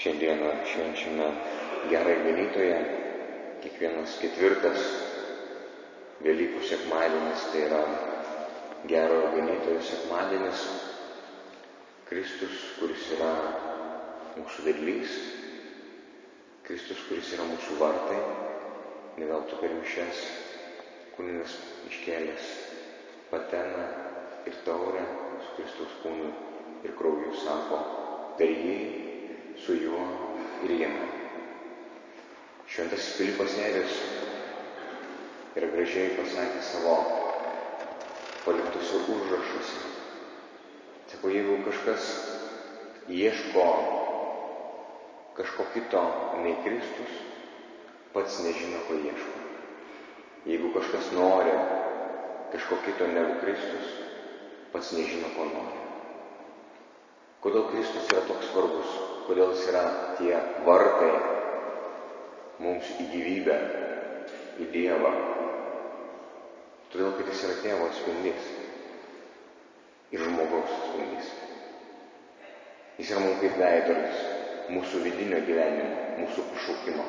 Šiandieną švenčiame Gerąjį Ganytoją. Kiekvienas ketvirtas Velykų sekmadienis tai yra Gerojo Ganytojo sekmadienis. Kristus, kuris yra mūsų vedlys, Kristus, kuris yra mūsų vartai. Ne veltui per mišias kunigas iškėlęs pateną ir taurę su Kristaus kūnu ir krauju sako: per jį, su juo ir jame. Šventasis Pilypas Nėris yra gražiai pasakė savo paliktuose užrašuose. Sako, jeigu kažkas ieško kažko kito nei Kristus, pats nežino, ko ieško. Jeigu kažkas nori kažko kito negu Kristus, pats nežino, ko nori. Kodėl Kristus yra toks svarbus? Kodėl jis yra tie vartai mums į gyvybę, į Dievą? Todėl, kad jis yra Tėvo atspindys ir žmogaus atspindys. Jis yra mums kaip veidrodis mūsų vidinio gyvenimo, mūsų pašaukimo.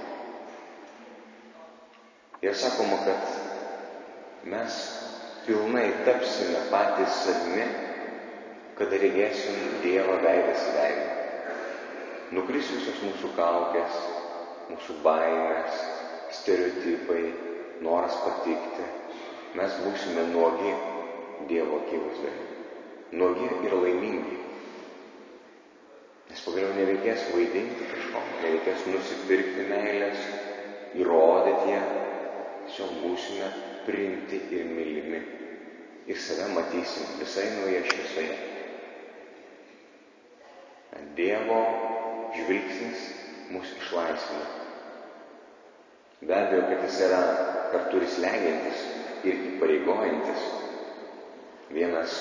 Ir sakoma, kad mes pilnai tapsime patys savimi, kada regėsim Dievą veidas į veidą. Nukris visos mūsų kaukės, mūsų baimės, stereotipai, noras patikti. Mes būsime nuogi Dievo akivaizdoje. Nuogi ir laimingi. Nes pagaliau nereikės vaidinti kažko, nereikės nusipirkti meilės, įrodyti ją. Tiesiog būsime priimti ir mylimi. Ir save matysim visai nauja šviesoje. Dievo žvilgsnis mus išlaisvina. Be abejo, kad jis yra kartu ir slegiantis ir įpareigojantis. Vienas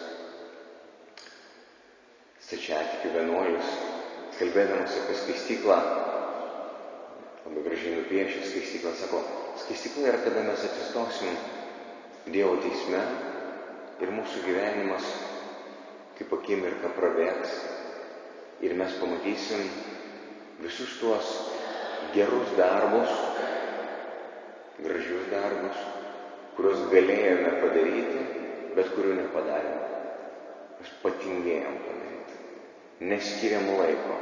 stačiatikių vienuolis, kalbėdamas apie skaistyklą, labai gražiai nupiešė skaistyklą, sako, skaistykla yra, kada mes atsistosim Dievo teisme ir mūsų gyvenimas kaip akimirka prabėgs ir mes pamatysim visus tuos gerus darbus, gražius darbus, kuriuos galėjome padaryti, bet kurių nepadarėme. Mes patingėjom padaryti, neskiriam laiko,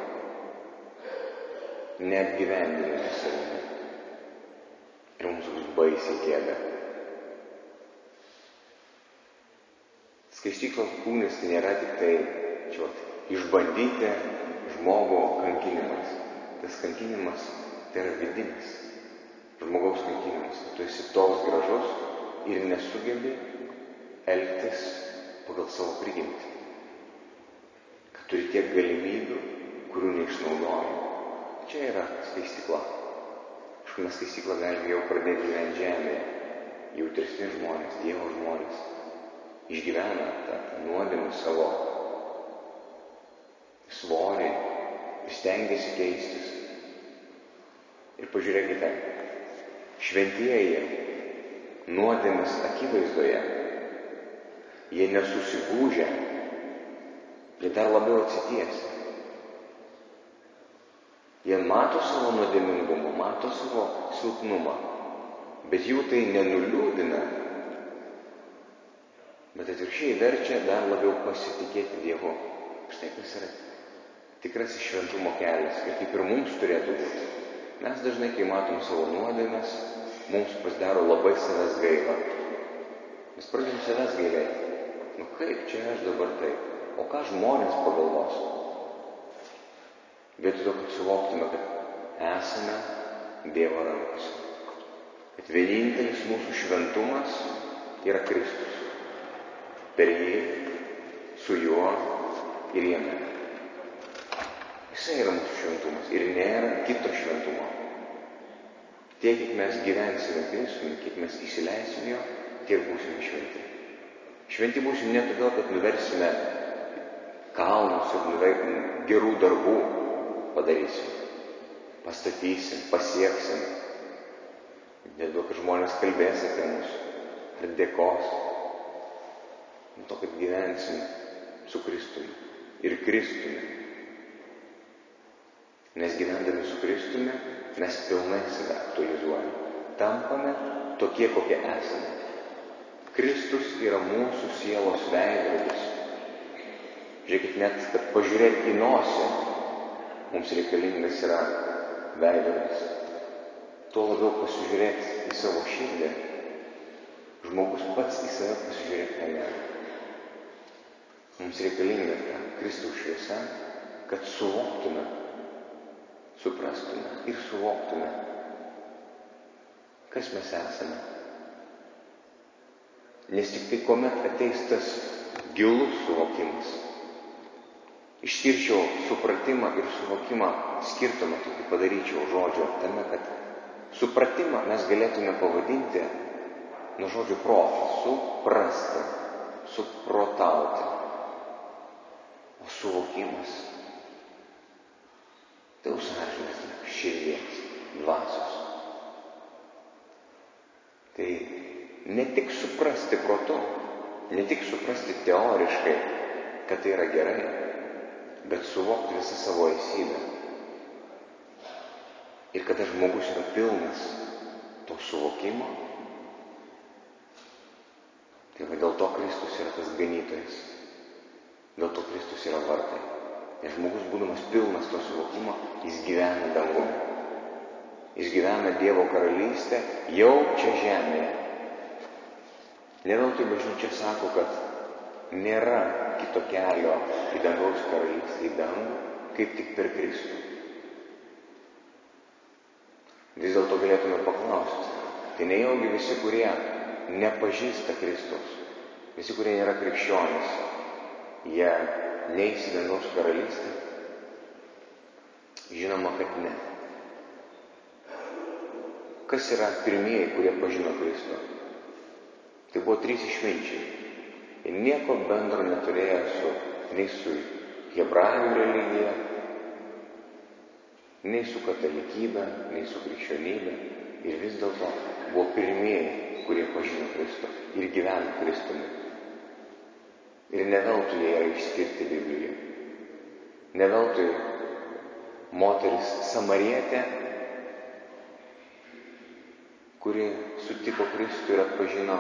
neapgyvendiname savimi. Ir mums bus baisiai gėda. Skaistyklos kūnas tai nėra tik tai išbandyti žmogų kankinimais. Tas kankinimas tai yra vidinis žmogaus kankinimas. Tu esi toks gražus ir nesugebi elgtis pagal savo prigimtį. Kad turi tiek galimybių, kurių neišnaudoji. Čia yra skaistykla. Aišku, mes skaistyklą galime jau pradėti gyventi žemėje. Jautresni žmonės, Dievo žmonės išgyvena tą nuodėmę savo svorį ir stengiasi keistis. Ir pažiūrėkite, šventieji nuodėmės akivaizdoje, jie nesusigūžia, jie dar labiau atsitiesia. Jie mato savo nuodėmingumą, mato savo silpnumą, bet jų tai nenuliūdina, bet atvirkščiai verčia dar labiau pasitikėti Dievu. Štai kas yra tikrasis šventumo kelias ir kaip ir mums turėtų būti. Mes dažnai, kai matom savo nuodėmes, mums pasidaro labai savęs gaila. Mes pradėjom savęs gailėti. Kaip čia aš dabar taip? O ką žmonės pagalvos? Vietoj to, kad suvoktume, kad esame Dievo rankose. Kad vienintelis mūsų šventumas yra Kristus. Per jį, su juo ir jame. Jisai yra mūsų šventumas ir nėra kito šventumo. Tiek, kiek mes gyvensime Kristumi, kiek mes įsileisim jo, tiek būsime šventi. Šventi būsim ne todėl, kad nuversime kalnus ir gerų darbų padarysim, pastatysim, pasieksim. Ne todėl, kad žmonės kalbės apie mus ar dėkos. Nuo to, kad gyvensim su Kristumi ir Kristumi. Nes gyvendami su Kristumi mes pilnai save aktualizuojame. Tampame tokie, kokie esame. Kristus yra mūsų sielos veidrodis. Žiūrėkit, net kad pažiūrėti į nosį, mums reikalingas yra veidrodis. Tuo labiau pasižiūrėti į savo širdį, žmogus pats į save pasižiūrėti negali. Mums reikalinga ta Kristaus šviesa, kad suvoktume, suprastume ir suvoktume, kas mes esame. Nes tik tai kuomet ateis tas gilus suvokimas, išskirčiau supratimą ir suvokimą, skirtumą tokį padaryčiau žodžio tame, kad supratimą mes galėtume pavadinti nuo žodžio protas, suprasti, suprotauti. O suvokimas tai jau sąžinės, širdies, dvasios. Tai ne tik suprasti protu, ne tik suprasti teoriškai, kad tai yra gerai, bet suvokti visą savo esybę. Ir kada žmogus yra pilnas to suvokimo, tai va dėl to Kristus yra tas ganytojas. Dėl to Kristus yra vartai. Nes žmogus, būdamas pilnas to suvokimo, jis gyvena dangumi. Jis gyvena Dievo karalystę jau čia žemėje. Ne veltui bažnyčia sako, kad nėra kito kelio į dangaus karalystę, į dangų, kaip tik per Kristų. Vis dėlto galėtume paklausti, tai nejaugi visi, kurie nepažįsta Kristaus, visi, kurie nėra krikščionys, jie neis į dangaus karalystę? Žinoma, kad ne. Kas yra pirmieji, kurie pažino Kristų? Tai buvo 3 išminčiai. Ir nieko bendro neturėjo nei su hebrajų religija, nei su katalikybė, nei su krikščionybė. Ir vis dėlto buvo pirmieji, kurie pažino Kristų ir gyveno Kristumi. Ir ne veltui jie yra išskirti Biblijoje. Ne veltui moteris Samarietė, kuri sutiko Kristų ir atpažino,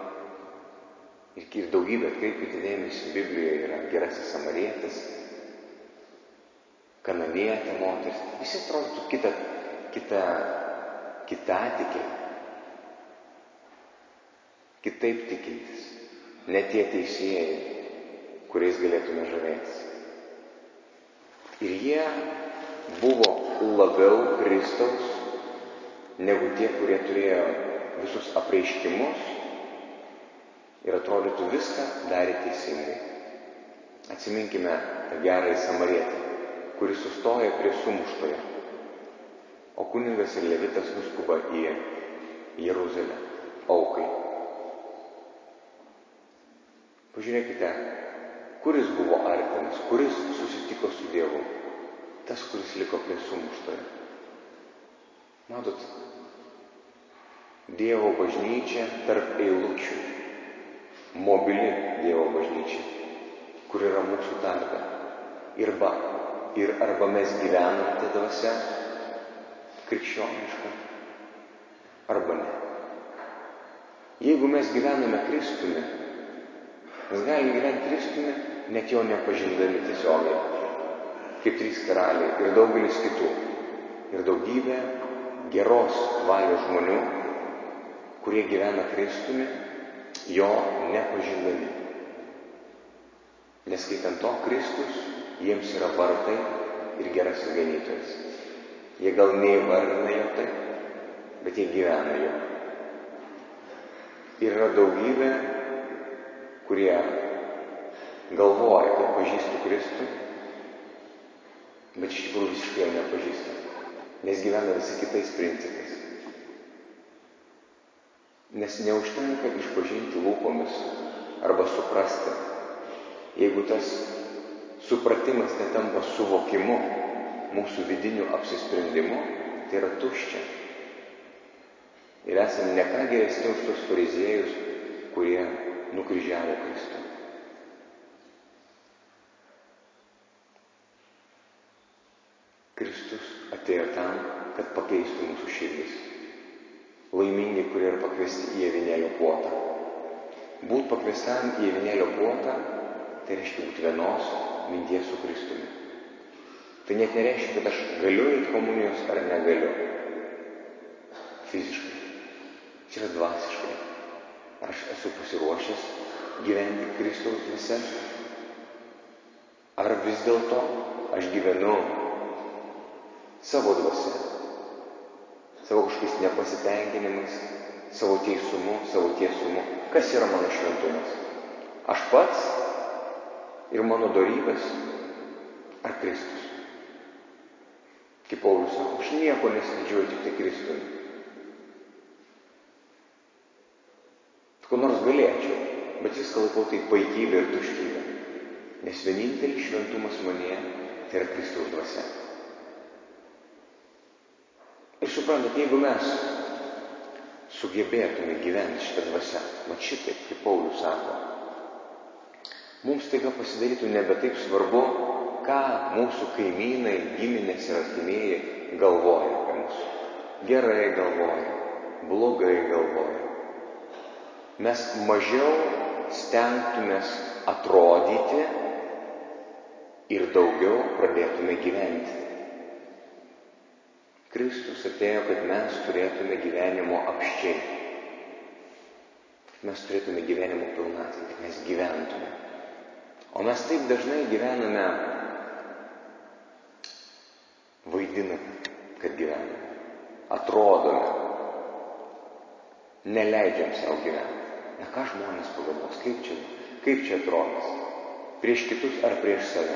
ir daugybė, atkreipkite dėmesį, Biblijoje yra gerasis Samarietis, Kananietė moteris. Visi atrodytų kitatikiai, kitaip tikintis, ne tie teisėjai, kuriais galėtume žavėtis. Ir jie buvo labiau Kristaus negu tie, kurie turėjo visus apreiškimus ir atrodytų viską darė teisingai. Atsiminkime tą gerąjį Samarietę, kuris sustoja prie sumuštojo, o kunigas ir levitas nuskuba į Jeruzalę aukai. Pažiūrėkite, kuris buvo artimas, kuris susitiko su Dievu, tas, kuris liko prie sumuštojo. Matot, Dievo bažnyčia tarp eilučių, mobili Dievo bažnyčia, kur yra mūsų tarpe. Ir arba mes gyvenam tą dvasią krikščionišką, arba ne. Jeigu mes gyvename Kristumi, mes galime gyventi Kristumi, net jo nepažindami tiesiogiai, kaip 3 karaliai ir daugelis kitų. Ir daugybė geros valios žmonių, kurie gyvena Kristumi, jo nepažindami. Neskaitant to, Kristus jiems yra vartai ir gerasis ganytojas. Jie gal neįvardina jo taip, bet jie gyvena jo. Ir yra daugybė, kurie galvoja, kad pažįstų Kristų, bet iš tikrųjų visiškai jo nepažįsta, nes gyvena visi kitais principais. Nes neužtenka išpažinti lūpomis arba suprasti. Jeigu tas supratimas netampa suvokimu, mūsų vidiniu apsisprendimu, tai yra tuščia. Ir esame ne ką geresni už tos fariziejus, kurie nukryžiavo Kristų. Kristus atėjo tam, kad pakeistų mūsų širdis. Laimingi, kurie yra pakviesti į avinėlio puotą. Būt pakviestam į avinėlio puotą, tai reiškia būti vienos minties su Kristumi. Tai net nereiškia, kad aš galiu eiti komunijos ar negaliu. Fiziškai. Čia yra dvasiškai. Aš esu pasiruošęs gyventi Kristaus dvasia. Ar vis dėlto aš gyvenu savo dvasia, savo kažkokiais nepasitenkinimais, savo teisumu, savo tiesumu. Kas yra mano šventumas? Aš pats ir mano dorybės ar Kristus? Kaip Paulius sako, aš nieko nesididžiuoju, tik tai Kristumi. Ko nors galėčiau, bet viską laikau tai paikybė ir tuštybė. Nes vienintelis šventumas manyje tai yra Kristaus dvasia. Ir suprantat, jeigu mes sugebėtume gyventi šitą dvasią, mat šitaip, kaip Paulius sako, mums taiga pasidarytų nebe taip svarbu, ką mūsų kaimynai, giminės ir artimieji galvoja apie mus. Gerai galvoja, blogai galvoja. Mes mažiau stengtumės atrodyti ir daugiau pradėtume gyventi. Kristus atėjo, kad mes turėtume gyvenimo apsčiai. Kad mes turėtume gyvenimo pilnatvę, kad mes gyventume. O mes taip dažnai gyvename, vaidiname, kad gyvename. Atrodome. Neleidžiam savo gyventi. Na ką žmonės pagalvos, kaip čia atrodys? Prieš kitus ar prieš save?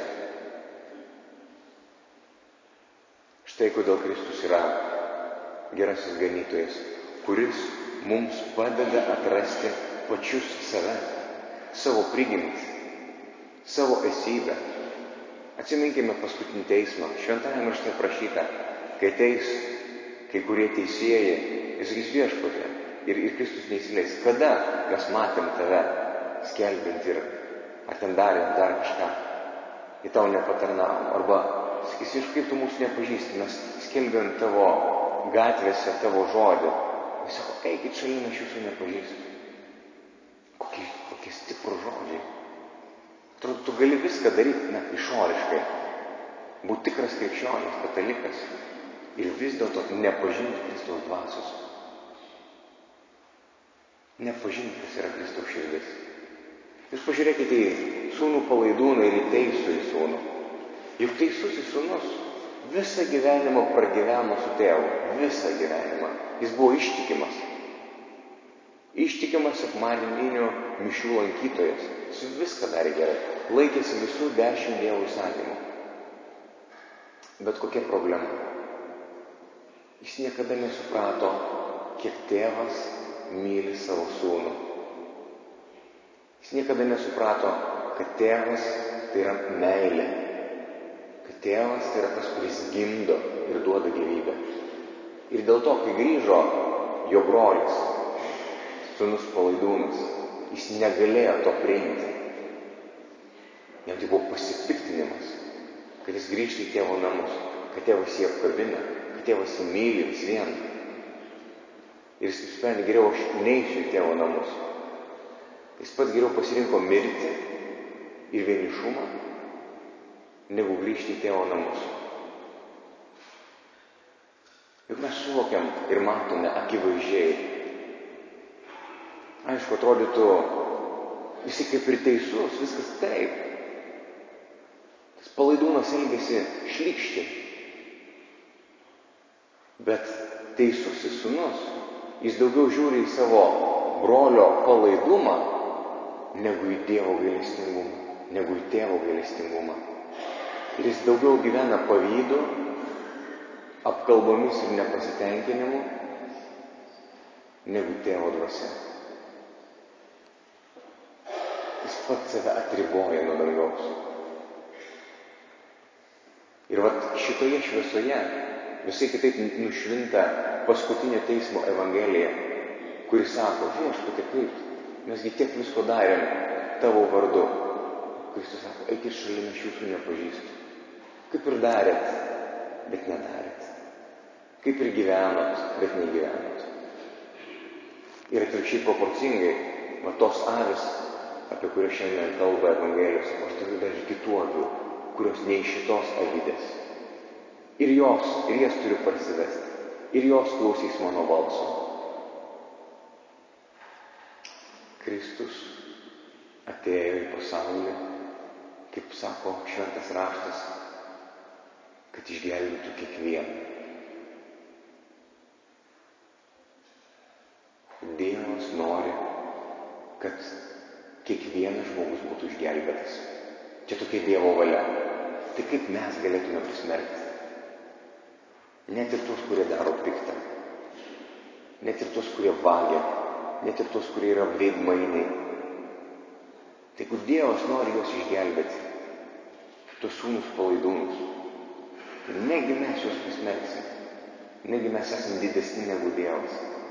Štai kodėl Kristus yra gerasis ganytojas, kuris mums padeda atrasti pačius save, savo prigimtį, savo esybę. Atsiminkime paskutinį teismą. Šventajame rašte prašyta, kai ateis kai kurie teisėjai, jis sakys Viešpatie, ir Kristus neįsileis. Kada mes matėm tave skelbiant ir ar ten darėm dar kažką, į tau nepatarnavom. Arba sakys, kaip tu mūsų nepažįsti, mes skelbiam tavo gatvėse, tavo žodį. Jis sako, eikit šalin, aš jūsų nepažįstu. Kokie stiprūs žodžiai. Atrodo, tu gali viską daryti, išoriškai. Būti tikras krikščionis, katalikas. Ir vis dėlto nepažinti Kristaus dvasios. Nepažinti, kas yra Kristaus širdis. Jūs pažiūrėkite į sūnų palaidūną ir į teisųjį sūnų. Juk teisusis sūnus visą gyvenimą pragyveno su tėvu. Visą gyvenimą. Jis buvo ištikimas. Ištikimas sekmadieninių mišių lankytojas. Jis viską darė gerai. Laikėsi visų 10 Dievo įsakymų. Bet kokia problema? Jis niekada nesuprato, kiek tėvas myli savo sūnų. Jis niekada nesuprato, kad tėvas tai yra meilė. Kad tėvas tai yra tas, kuris gimdo ir duoda gyvybę. Ir dėl to, kai grįžo jo brolis, sūnus palaidūnas, jis negalėjo to priimti. Jam tai buvo pasipiktinimas, kad jis grįžta į tėvo namus, kad tėvas jį apkabina, kad tėvas jį myli vis vien. Ir jis sprendė, geriau aš neisiu į tėvo namus. Jis pats geriau pasirinko mirtį ir vienišumą, negu grįžti į tėvo namus. Juk mes suvokiam ir matome akivaizdžiai. Aišku, atrodytų, visi kaip ir teisus, viskas taip. Tas palaidūnas elgėsi šlykščiai. Bet teisusis sūnus, jis daugiau žiūri į savo brolio palaidumą, negu į Dievo gailestingumą, negu į tėvo gailestingumą. Ir jis daugiau gyvena pavydu, apkalbomis ir nepasitenkinimu, negu tėvo dvasia. Jis pats save atriboja nuo dangaus. Ir šitoje šviesoje visai kitaip nušvinta paskutinio teismo evangelija, kuri sako, Viešpatie, kaip, mesgi tiek visko darėm tavo vardu. Kristus sako, eikit šalin, aš jūsų nepažįstu. Kaip ir darėt bet nedarėt. Kaip ir gyvenot, bet negyvenot. Ir atvirkščiai proporcingai, va tos avis, apie kurias šiandien kalba Evangelijos, aš turiu dar ir kitų avių, kurios ne iš šitos avydės. Ir jas turiu parsivesti. Ir jos klausys mano balso. Kristus atėjo į pasaulį, kaip sako šventas raštas, kad išgelbėtų kiekvieną. Dievas nori, kad kiekvienas žmogus būtų išgelbėtas. Čia tokia Dievo valia. Tai kaip mes galėtume pasmerkti? Net ir tuos, kurie daro piktą. Net ir tuos, kurie vagia. Net ir tuos, kurie yra veidmainiai. Tai kur Dievas nori juos išgelbėti, tuos sūnus palaidūnus, tai negi mes juos pasmerksim, negi mes esame didesni negu Dievas.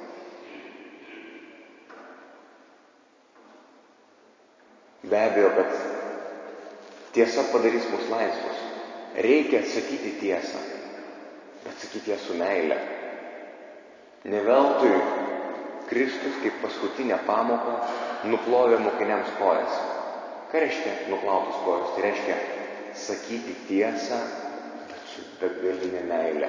Be abejo, kad tiesa padarys mus laisvus. Reikia atsakyti tiesą, bet sakyti ją su meile. Ne veltui Kristus kaip paskutinę pamoką nuplovė mokiniams kojas. Ką reiškia nuplautus kojas? Tai reiškia sakyti tiesą, bet su begalinė meile.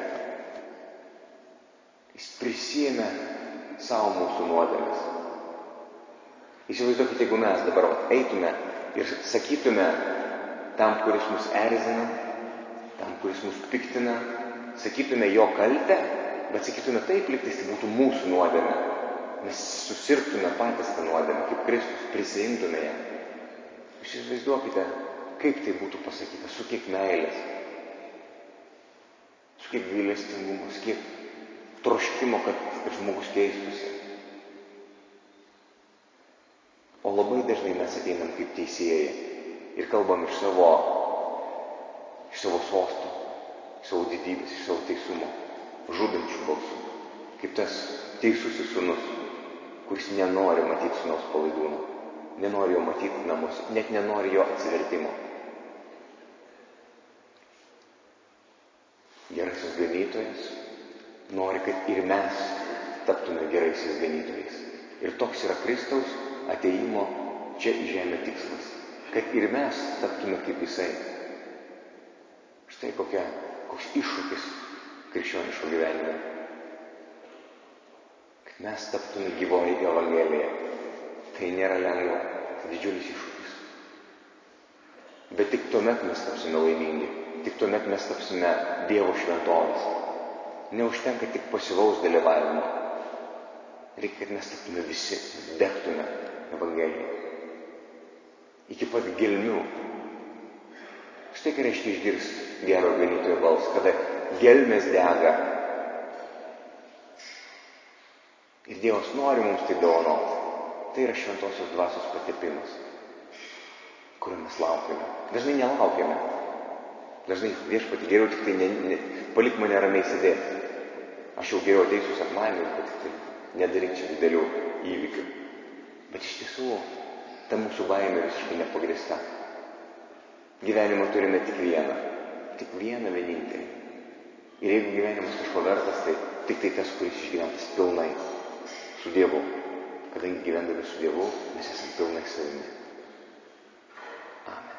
Jis prisiėmė savo mūsų nuodėmes. Įsivaizduokite, jeigu mes dabar eitume ir sakytume tam, kuris mus erzina, tam, kuris mus piktina, sakytume jo kaltę, bet sakytume taip, lygtais tai būtų mūsų nuodėmė. Mes susirgtume patys tą nuodėmę, kaip Kristus, prisiimtume ją. Jūs įsivaizduokite, kaip tai būtų pasakyta, su kiek meilės, su kiek gailestingumo, su kiek troškimo, kad žmogus keistųsi. O labai dažnai mes ateinam kaip teisėjai ir kalbam iš savo sosto, iš savo didybės, iš savo teisumo, žudančių balsų, kaip tas teisusis sūnus, kuris nenori matyti sūnaus palaidūno, nenori jo matyti namuose, net nenori jo atsivertimo. Gerasis ganytojas nori, kad ir mes taptume geraisiais ganytojais. Ir toks yra Kristaus atėjimo čia į žemę tikslas, kad ir mes taptume kaip jisai. Štai koks iššūkis krikščioniško gyvenimo. Mes taptume gyvoji Evangelija. Tai nėra lengva, tai didžiulis iššūkis. Bet tik tuomet mes tapsime laimingi, tik tuomet mes tapsime Dievo šventovės. Neužtenka tik pasyvaus dalyvavimo. Reikia, kad mes taptume visi, degtume Evangeliją. Iki pat gelmių. Štai ką reiškia išgirsti gero ganytojo balsą, kada gelmės dega. Ir Dievas nori mums tai dovanoti. Tai yra šventosios dvasios patepimas, kurio mes laukiame. Dažnai nelaukiame. Dažnai viešpatį geriau tik tai palik mane ramiai sėdėti. Aš jau geriau ateisiu sekmadienį, bet tik tai nedaryk čia didelių įvykių. Bet iš tiesų, ta mūsų baimė visiškai nepagrįsta. Gyvenimą turime tik vieną vienintelį. Ir jeigu gyvenimas kažko vertas, tai tik tai tas, kuris išgyventas pilnai. Su Dievu. Kadangi gyvendami su Dievu, mes esame pilnai savimi. Amen.